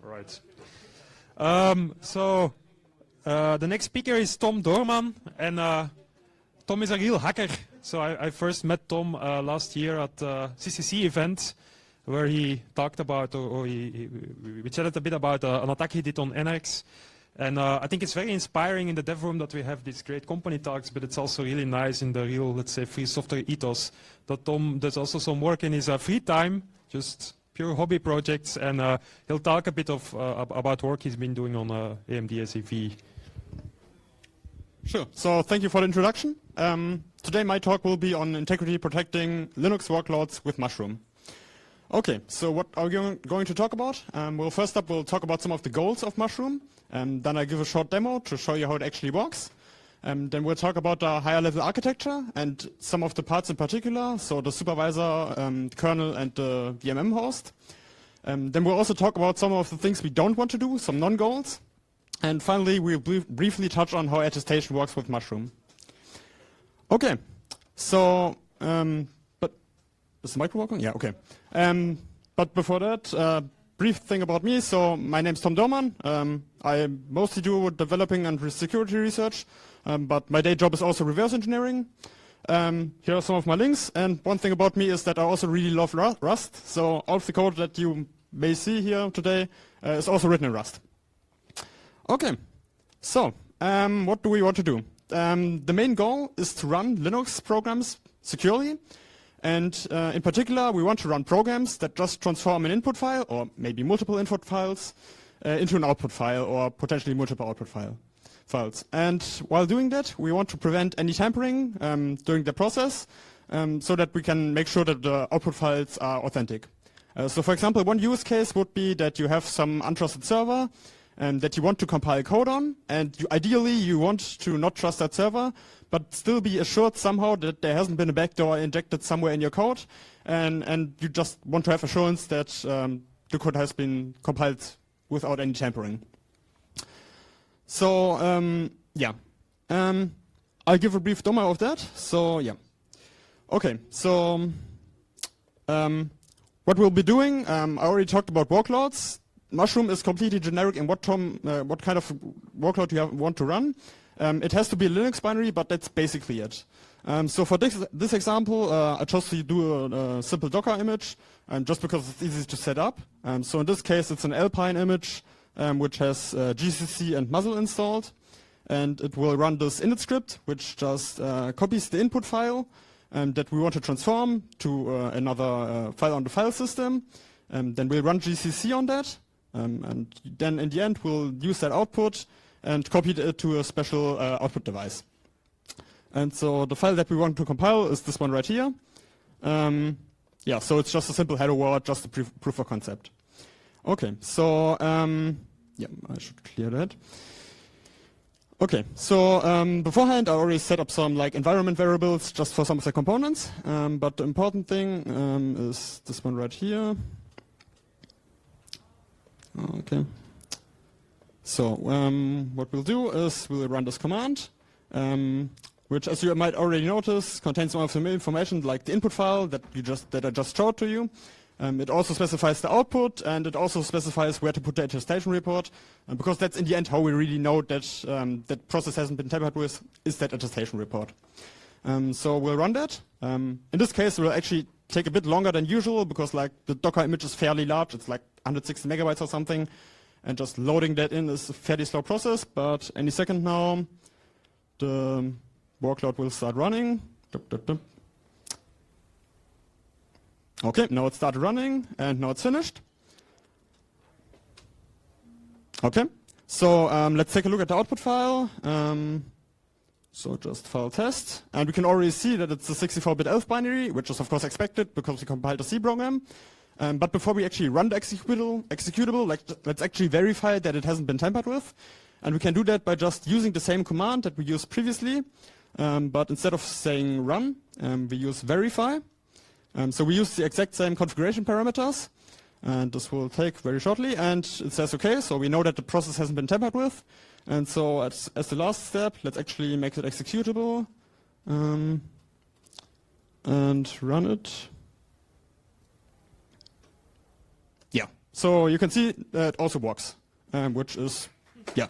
Right. The next speaker is Tom Doorman, and Tom is a real hacker. So I first met Tom last year at CCC event, where he talked about, we chatted a bit about an attack he did on NX. And I think it's very inspiring in the dev room that we have these great company talks, but it's also really nice in the real, let's say, free software ethos that Tom does also some work in his free time, just pure hobby projects, and he'll talk a bit about work he's been doing on AMD SAV. Sure. So thank you for the introduction. Today my talk will be on integrity protecting Linux workloads with Mushroom. Okay, so what are we going to talk about? Well, first up we'll talk about some of the goals of Mushroom. Then I give a short demo to show you how it actually works. Then we'll talk about the higher level architecture and some of the parts in particular, so the supervisor, kernel, and the VMM host. Then we'll also talk about some of the things we don't want to do, some non-goals. And finally, we'll briefly touch on how attestation works with Mushroom. Okay, so, but is the mic working? Yeah, okay. But before that, brief thing about me. So my name's Tom Doorman. I mostly do developing and security research, but my day job is also reverse engineering. Here are some of my links. And one thing about me is that I also really love Rust. So all of the code that you may see here today is also written in Rust. Okay, so what do we want to do? The main goal is to run Linux programs securely. And in particular, we want to run programs that just transform an input file, or maybe multiple input files, into an output file, or potentially multiple output files. And while doing that, we want to prevent any tampering during the process, so that we can make sure that the output files are authentic. So for example, one use case would be that you have some untrusted server that you want to compile code on, and ideally you want to not trust that server, but still be assured somehow that there hasn't been a backdoor injected somewhere in your code, and you just want to have assurance that the code has been compiled without any tampering. So I'll give a brief demo of that. So yeah, okay. So what we'll be doing, I already talked about workloads. Mushroom is completely generic in what kind of workload you want to run. It has to be a Linux binary, but that's basically it. So for this example, I chose to do a simple Docker image, just because it's easy to set up. So in this case, it's an Alpine image, which has GCC and Muzzle installed. And it will run this init script, which just copies the input file that we want to transform to another file on the file system. Then we'll run GCC on that. And then in the end, we'll use that output and copy it to a special output device. And so the file that we want to compile is this one right here. Yeah, so it's just a simple hello world, just a proof of concept. Okay, so yeah, I should clear that. Okay, so beforehand I already set up some like environment variables just for some of the components. But the important thing is this one right here. Okay. So what we'll do is we'll run this command, which, as you might already notice, contains some of the information like the input file that I just showed to you. It also specifies the output, and it also specifies where to put the attestation report, because that's in the end how we really know that that process hasn't been tampered with, is that attestation report. So we'll run that. In this case, it will actually take a bit longer than usual because like the Docker image is fairly large. It's like 160 megabytes or something, and just loading that in is a fairly slow process. But any second now, the workload will start running. Okay, now it started running, and now it's finished. Okay, so let's take a look at the output file. So just file test, and we can already see that it's a 64-bit ELF binary, which is of course expected because we compiled a C program. But before we actually run the executable, let's actually verify that it hasn't been tampered with. And we can do that by just using the same command that we used previously, but instead of saying run, we use verify. So we use the exact same configuration parameters, and this will take very shortly, and it says okay, so we know that the process hasn't been tampered with. And so as the last step, let's actually make it executable and run it. Yeah, So you can see that it also works, which is, yeah.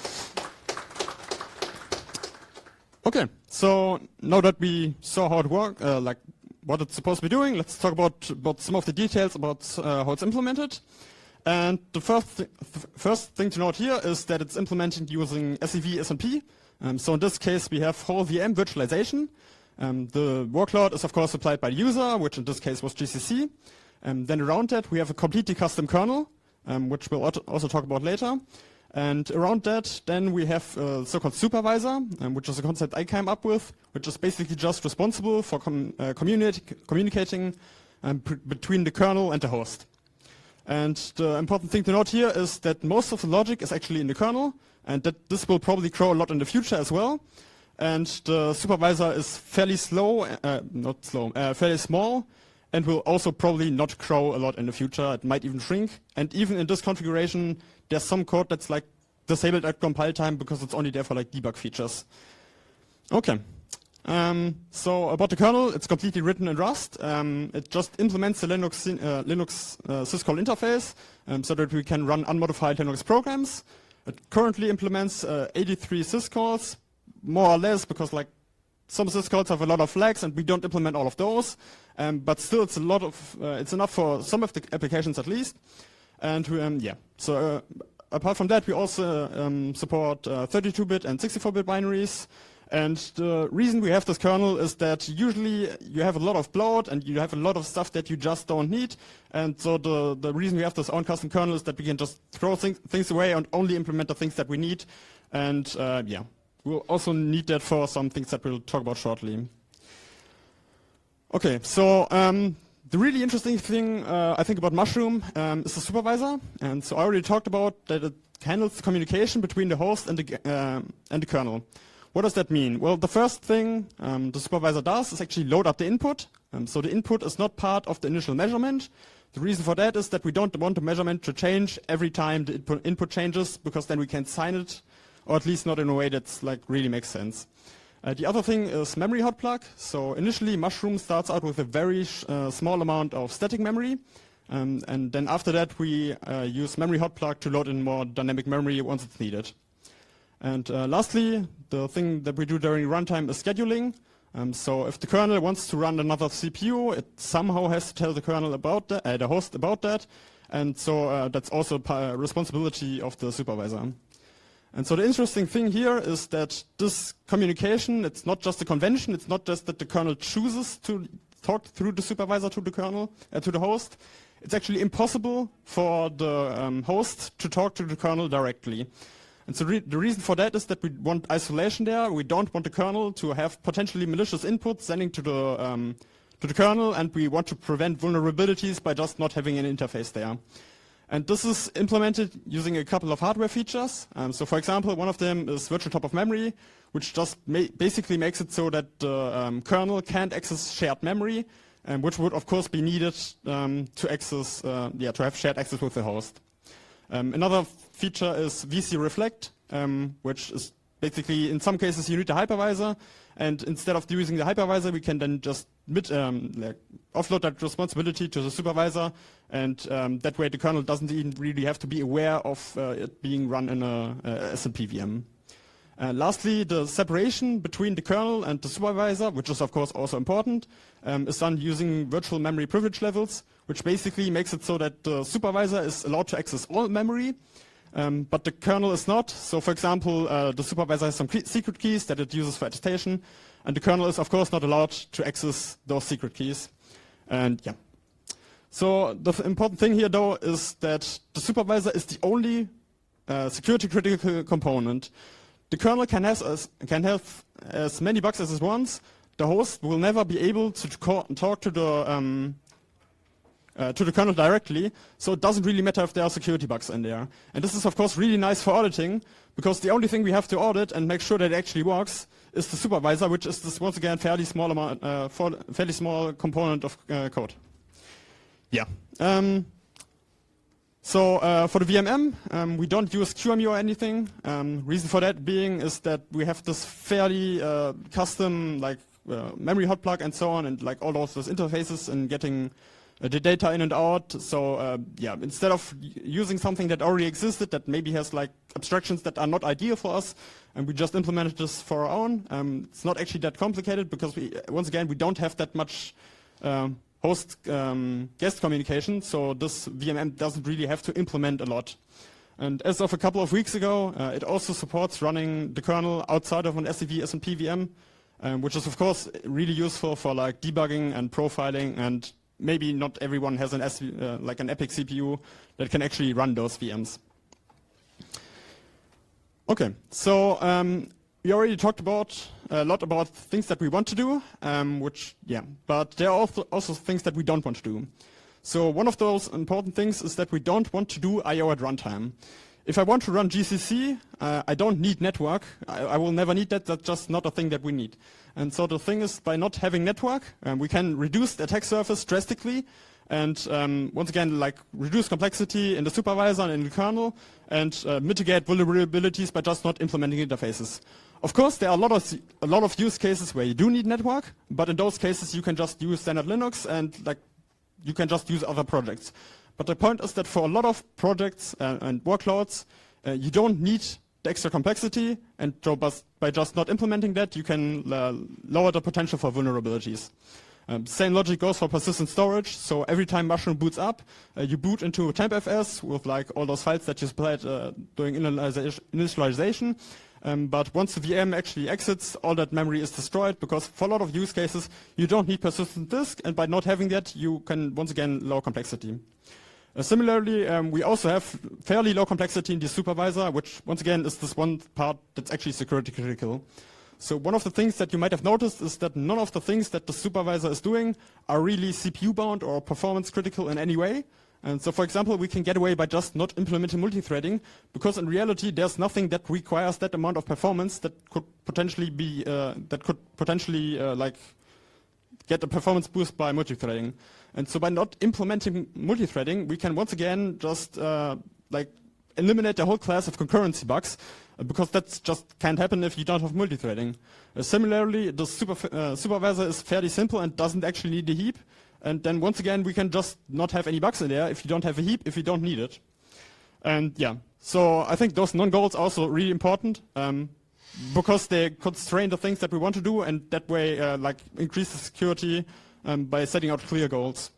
Okay, so now that we saw how it works, like what it's supposed to be doing, let's talk about some of the details about how it's implemented. And the first thing to note here is that it's implemented using SEV SMP. So in this case, we have whole VM virtualization. The workload is of course supplied by the user, which in this case was GCC. Then around that, we have a completely custom kernel, which we'll also talk about later. And around that, then we have a so-called supervisor, which is a concept I came up with, which is basically just responsible for communicating between the kernel and the host. And the important thing to note here is that most of the logic is actually in the kernel, and that this will probably grow a lot in the future as well. And the supervisor is fairly fairly small, and will also probably not grow a lot in the future. It might even shrink. And even in this configuration, there's some code that's like disabled at compile time because it's only there for like debug features. Okay. So about the kernel, it's completely written in Rust. It just implements the Linux syscall interface so that we can run unmodified Linux programs. It currently implements 83 syscalls, more or less, because like some syscalls have a lot of flags and we don't implement all of those. But still, it's a lot of it's enough for some of the applications at least. And yeah, so apart from that, we also support 32-bit and 64-bit binaries. And the reason we have this kernel is that usually you have a lot of bloat and you have a lot of stuff that you just don't need. And so the reason we have this own custom kernel is that we can just throw things away and only implement the things that we need. And yeah, we'll also need that for some things that we'll talk about shortly. Okay, so the really interesting thing I think about Mushroom is the supervisor. And so I already talked about that it handles communication between the host and the kernel. What does that mean? Well, the first thing the supervisor does is actually load up the input. So the input is not part of the initial measurement. The reason for that is that we don't want the measurement to change every time the input changes, because then we can't sign it, or at least not in a way that's like really makes sense. The other thing is memory hot plug. So initially, Mushroom starts out with a very small amount of static memory. And then after that, we use memory hot plug to load in more dynamic memory once it's needed. And lastly, the thing that we do during runtime is scheduling. So if the kernel wants to run another CPU, it somehow has to tell the kernel about that, the host about that. And so that's also a responsibility of the supervisor. And so the interesting thing here is that this communication, it's not just a convention. It's not just that the kernel chooses to talk through the supervisor to the kernel, to the host. It's actually impossible for the host to talk to the kernel directly. And so the reason for that is that we want isolation there. We don't want the kernel to have potentially malicious input sending to the kernel, and we want to prevent vulnerabilities by just not having an interface there. And this is implemented using a couple of hardware features. So for example, one of them is virtual top of memory, which just basically makes it so that the kernel can't access shared memory, which would of course be needed to access, to have shared access with the host. Another feature is VC Reflect, which is basically, in some cases, you need the hypervisor, and instead of using the hypervisor, we can then just offload that responsibility to the supervisor, and that way the kernel doesn't even really have to be aware of it being run in a SMP VM. Lastly, the separation between the kernel and the supervisor, which is of course also important, is done using virtual memory privilege levels, which basically makes it so that the supervisor is allowed to access all memory, but the kernel is not. So for example, the supervisor has some secret keys that it uses for attestation, and the kernel is of course not allowed to access those secret keys. And yeah. So the important thing here though is that the supervisor is the only security critical component. The kernel can have as many bugs as it wants. The host will never be able to talk to the kernel directly, so it doesn't really matter if there are security bugs in there. And this is of course really nice for auditing, because the only thing we have to audit and make sure that it actually works is the supervisor, which is this once again fairly small component of code. Yeah. So for the VMM, we don't use QEMU or anything. Reason for that being is that we have this fairly custom like memory hot plug and so on, and like all those interfaces and getting the data in and out. So yeah, instead of using something that already existed that maybe has like abstractions that are not ideal for us, and we just implemented this for our own, it's not actually that complicated because once again, we don't have that much host guest communication. So this VMM doesn't really have to implement a lot. And as of a couple of weeks ago, it also supports running the kernel outside of an SEV SMP VM, which is of course really useful for like debugging and profiling, and maybe not everyone has an like an Epic CPU that can actually run those VMs. Okay, so we already talked about a lot about things that we want to do, but there are also things that we don't want to do. So one of those important things is that we don't want to do I/O at runtime. If I want to run GCC, I don't need network. I will never need that. That's just not a thing that we need. And so the thing is, by not having network, we can reduce the attack surface drastically, and once again, like reduce complexity in the supervisor and in the kernel, and mitigate vulnerabilities by just not implementing interfaces. Of course, there are a lot of use cases where you do need network, but in those cases, you can just use standard Linux and like you can just use other projects. But the point is that for a lot of projects and workloads, you don't need the extra complexity, and so by just not implementing that, you can lower the potential for vulnerabilities. Same logic goes for persistent storage. So every time Mushroom boots up, you boot into TempFS with like all those files that you supplied during initialization. But once the VM actually exits, all that memory is destroyed, because for a lot of use cases, you don't need persistent disk, and by not having that, you can once again lower complexity. Similarly, we also have fairly low complexity in the supervisor, which once again is this one part that's actually security critical. So one of the things that you might have noticed is that none of the things that the supervisor is doing are really CPU bound or performance critical in any way. And so, for example, we can get away by just not implementing multithreading, because in reality, there's nothing that requires that amount of performance that could potentially be like get a performance boost by multithreading. And so, by not implementing multithreading, we can once again just like eliminate the whole class of concurrency bugs, because that just can't happen if you don't have multithreading. Similarly, the supervisor is fairly simple and doesn't actually need a heap. And then once again, we can just not have any bugs in there if you don't have a heap, if you don't need it. And yeah, so I think those non-goals are also really important, because they constrain the things that we want to do, and that way like increase the security by setting out clear goals.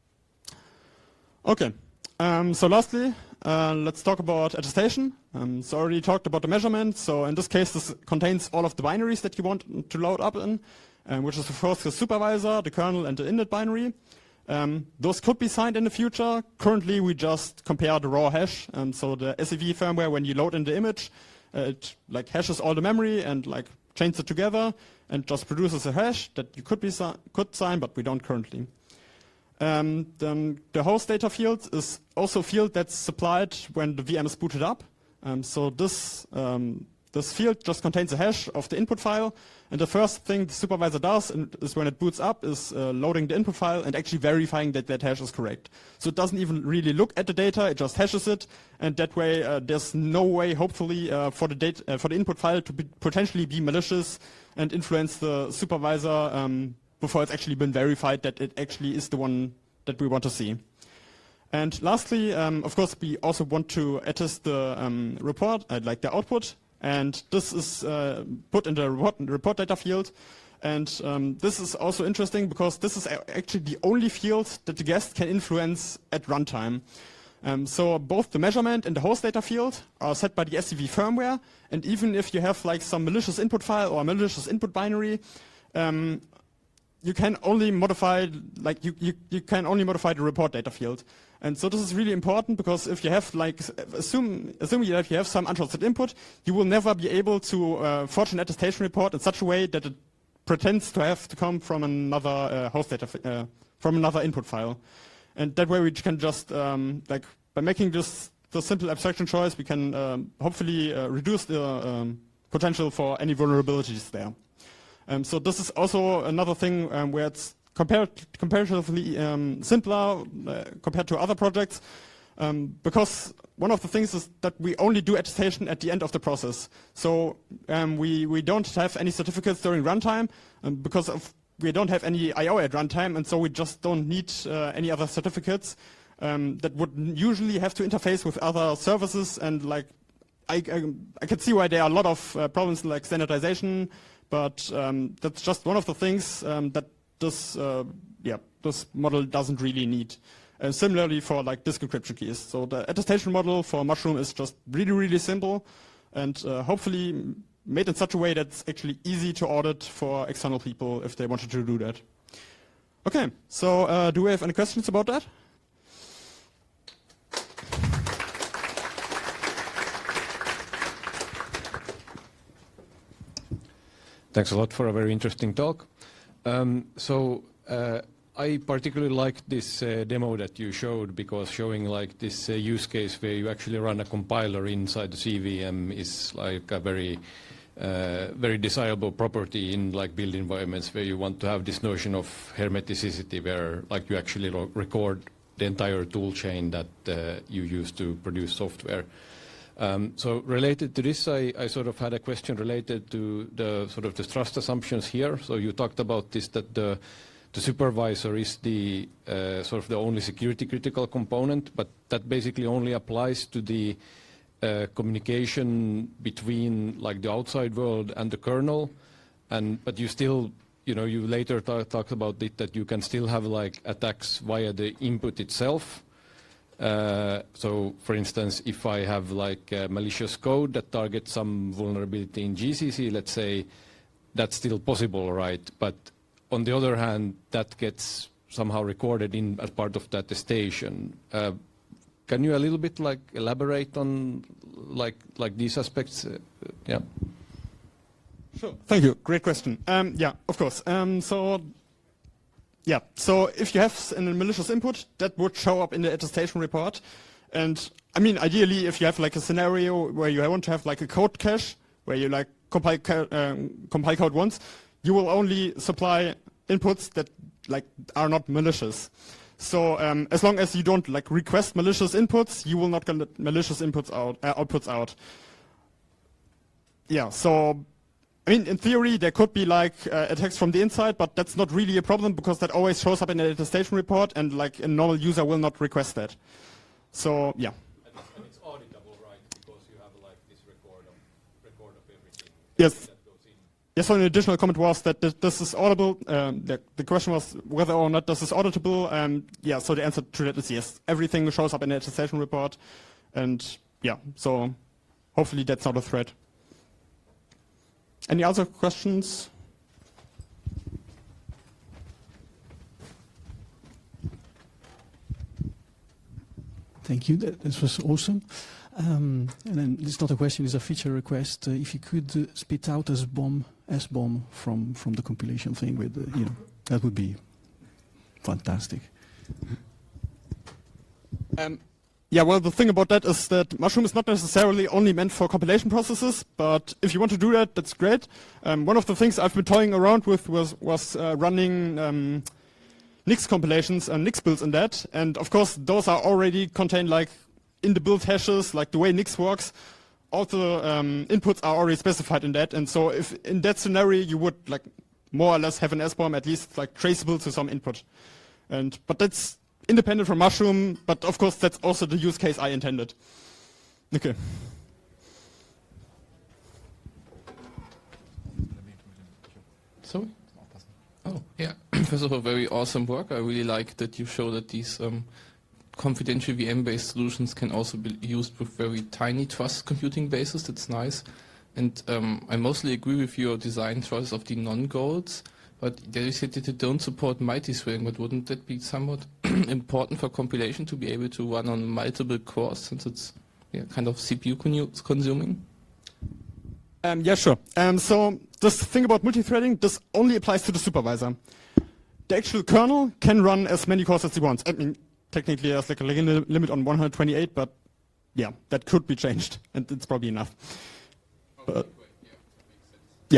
Okay, so lastly, let's talk about attestation. So I already talked about the measurement. So in this case, this contains all of the binaries that you want to load up in, which is of course the supervisor, the kernel, and the init binary. Those could be signed in the future. Currently, we just compare the raw hash. So the SEV firmware, when you load in the image, it like hashes all the memory and like chains it together and just produces a hash that you could sign, but we don't currently. Then the host data field is also a field that's supplied when the VM is booted up. So this field just contains a hash of the input file, and the first thing the supervisor does is when it boots up is loading the input file and actually verifying that that hash is correct. So it doesn't even really look at the data, it just hashes it, and that way there's no way, hopefully, for the input file to potentially be malicious and influence the supervisor before it's actually been verified that it actually is the one that we want to see. And lastly, of course, we also want to attest the report, like the output. And this is put in the report data field. And this is also interesting because this is actually the only field that the guest can influence at runtime. So both the measurement and the host data field are set by the SEV firmware. And even if you have like some malicious input file or a malicious input binary, you can only modify you can only modify the report data field. And so this is really important, because if you have like assuming that you have some untrusted input, you will never be able to forge an attestation report in such a way that it pretends to have to come from another host data from another input file. And that way we can just like by making this the simple abstraction choice, we can hopefully reduce the potential for any vulnerabilities there. So this is also another thing where it's comparatively simpler compared to other projects, because one of the things is that we only do attestation at the end of the process. So we don't have any certificates during runtime, because of we don't have any I/O at runtime, and so we just don't need any other certificates that would usually have to interface with other services. And like, I can see why there are a lot of problems like standardization, but that's just one of the things that this model doesn't really need. Similarly for like disk encryption keys. So the attestation model for Mushroom is just really, really simple, and hopefully made in such a way that's actually easy to audit for external people if they wanted to do that. Okay, so do we have any questions about that? Thanks a lot for a very interesting talk. I particularly liked this demo that you showed, because showing like this use case where you actually run a compiler inside the CVM is like a very desirable property in like build environments where you want to have this notion of hermeticity, where like you actually record the entire tool chain that you use to produce software. So related to this, I sort of had a question related to the sort of the trust assumptions here. So you talked about this, that the supervisor is the sort of the only security critical component, but that basically only applies to the communication between like the outside world and the kernel. But you still, you later talked about it, that you can still have like attacks via the input itself. So for instance, if I have like malicious code that targets some vulnerability in GCC, let's say, that's still possible, right? But on the other hand, that gets somehow recorded in as part of the attestation. Can you a little bit like elaborate on like these aspects? Yeah. Sure. Thank you. Great question. Yeah, of course. So if you have a malicious input, that would show up in the attestation report. And I mean, ideally, if you have like a scenario where you want to have like a code cache, where you like compile code once, you will only supply inputs that like are not malicious. So as long as you don't like request malicious inputs, you will not get malicious outputs out. Yeah. So I mean, in theory, there could be like attacks from the inside, but that's not really a problem because that always shows up in the attestation report, and like a normal user will not request that. So yeah. And it's auditable, right? Because you have like this record of everything. Yes. That goes in. Yes, so an additional comment was that this is auditable. The question was whether or not this is auditable. Yeah, so the answer to that is yes. Everything shows up in the attestation report. And yeah, so hopefully that's not a threat. Any other questions? Thank you. This was awesome. And then it's not a question; it's a feature request. If you could spit out SBOM from the compilation thing with, that would be fantastic. Yeah, well, the thing about that is that Mushroom is not necessarily only meant for compilation processes, but if you want to do that, that's great. One of the things I've been toying around with was running Nix compilations and Nix builds in that, and of course those are already contained like in the build hashes, like the way Nix works. All the inputs are already specified in that, and so if in that scenario you would like more or less have an SBOM at least like traceable to some input, but that's independent from Mushroom, but of course that's also the use case I intended. Okay. Sorry? Oh, yeah. First of all, very awesome work. I really like that you show that these confidential VM-based solutions can also be used with very tiny trust computing bases. That's nice. And I mostly agree with your design choice of the non-goals. But there you said that you don't support multi-threading, but wouldn't that be somewhat important for compilation to be able to run on multiple cores, since it's kind of CPU consuming? Yeah, sure. So this thing about multi-threading, this only applies to the supervisor. The actual kernel can run as many cores as it wants. I mean, technically there's like a limit on 128, but yeah, that could be changed, and it's probably enough. But, yeah.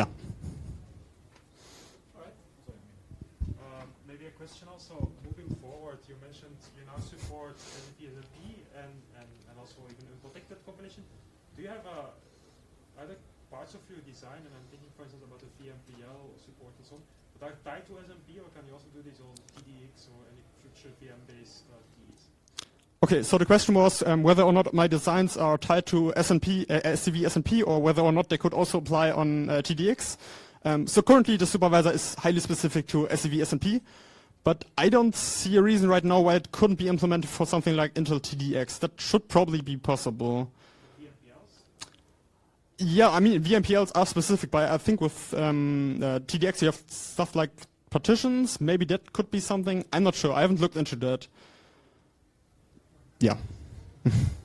Question also, moving forward, you mentioned you now support NPSLP and also even unprotected compilation. Do you have other parts of your design, and I'm thinking for instance about the VMPL support and so on, But are tied to SMP, or can you also do this on TDX or any future VM-based keys? Okay, so the question was whether or not my designs are tied to SNP, SCV SNP, or whether or not they could also apply on TDX. So currently the supervisor is highly specific to SCV SNP, but I don't see a reason right now why it couldn't be implemented for something like Intel TDX. That should probably be possible. VMPLs? Yeah, I mean, VMPLs are specific, but I think with TDX you have stuff like partitions. Maybe that could be something. I'm not sure. I haven't looked into that. Yeah.